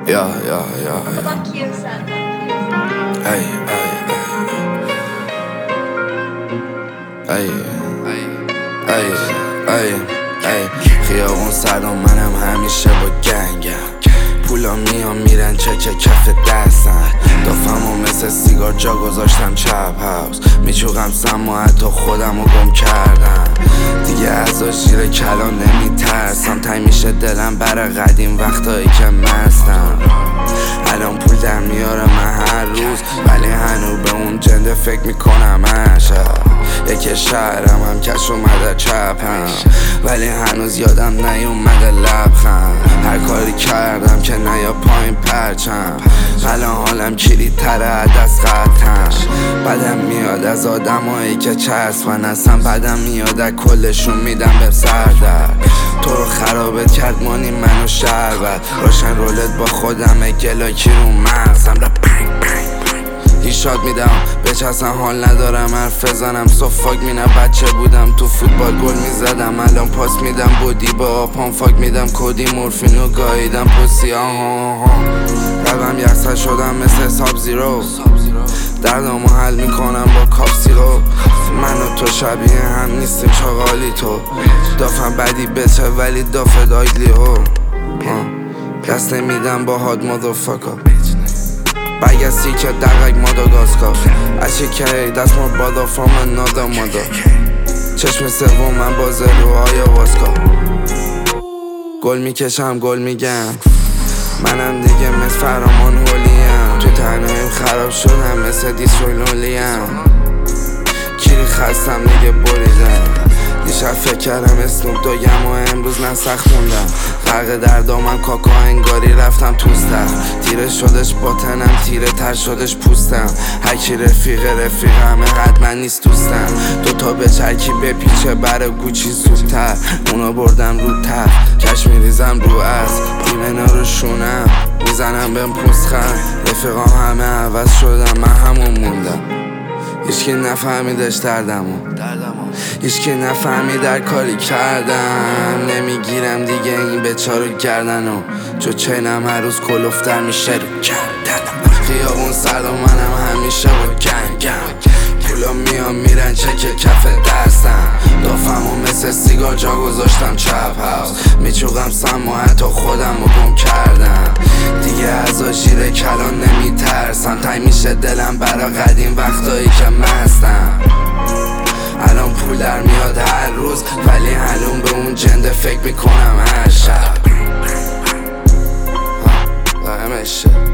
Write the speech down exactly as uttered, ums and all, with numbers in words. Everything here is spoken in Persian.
Yeah, yeah, yeah, yeah. Fuck you, son. Ay, ay, ay. Ay, ay, ay. خیابون سرد و منم همیشه با گنگم. پولا میان میرن چک کف دستم. دافم و مثل سیگار جا گذاشتم چپ هاوس. میچوقم سم و حتی خودم رو گم کردم. دیگه از آشیر کلان نمیترسم. تای میشه دلم برا قدیم وقتایی که مستم. الان پول در میارم من هر روز، ولی هنو به اون جنده فکر میکنم هرشب. یکی شهرم هم کش اومده چپم، ولی هنوز یادم نیومده لبخند. هر کاری کردم که نیا پایین پرچم. الان حالم کلید تره از خطم. بدم میاد از آدمایی که چسبن، اصلا بدم میاد از کلشون میدم به سردر. تو رو خرابت کرد مانی منو شربت. روشن رولت با خودم گلاکی رو مغزم. ایشاد میدم بچسن حال ندارم حرف بزنم. صفاک مینه بچه بودم تو فوتبال گل میزدم. الان پاس میدم بودی با آپان فاک میدم کودی مورفینو گاییدم پوسی آها آها. روم یخصد شدم مثل حساب زیرو. دردامو حل میکنم با کاف سیرو. من و تو شبیه هم نیستیم چاقالی تو. دافم بدی بچه ولی دافه دایدلی هو. دست نمیدم با هاد مادرفاکا. Bagasse که دقیق ماداگاسکار. Actually carry that's more brother from another mother. چشم سوم من باز روهای واسکا. گل میکشم گل میگم. منم دیگه مثل فرامان هولیم. تو تنهاییم خراب شدم مثل دیستروی لولیم. کیری خستم دیگه بریدم. دیشب فکر کردم اسنوب دوگم و امروز نسخ موندم. غرق در دامم کاکا انگاری رفتم توستم. تیره شدش باطنم تیره تر شدش پوستم. هرکی رفیق رفیق همه حتما نیست دوستم. دوتا به چرکی بپیچه بر گوچی زودتر. اونا بردم رو تر کش میریزم رو از دیمنا رو شونم. میزنم بهم پوستخم. رفیقام همه عوض شدم من همون موندم. هیچکی نفهمیدش دردمو. هیچکی نفهمید در کاری کردم. نمیگیرم دیگه این بچارو گردنو. چو چینم هر روز کلوفتر میشه رو کردنم. خیابون سرد و منم همیشه با گنگم. پولا میان میرن چک کف دستم. دافم و مثل سیگار جا گذاشتم چپ هاوس. میچوقم سم و حتی خودم رو گم کردم. دیگه از آشیر کلان نمیترسم. تای میشه دلم برا قدیم وقتایی که مستم. الان پول در میاد هر روز، ولی هنوز به اون جنده فکر میکنم هر شب. همه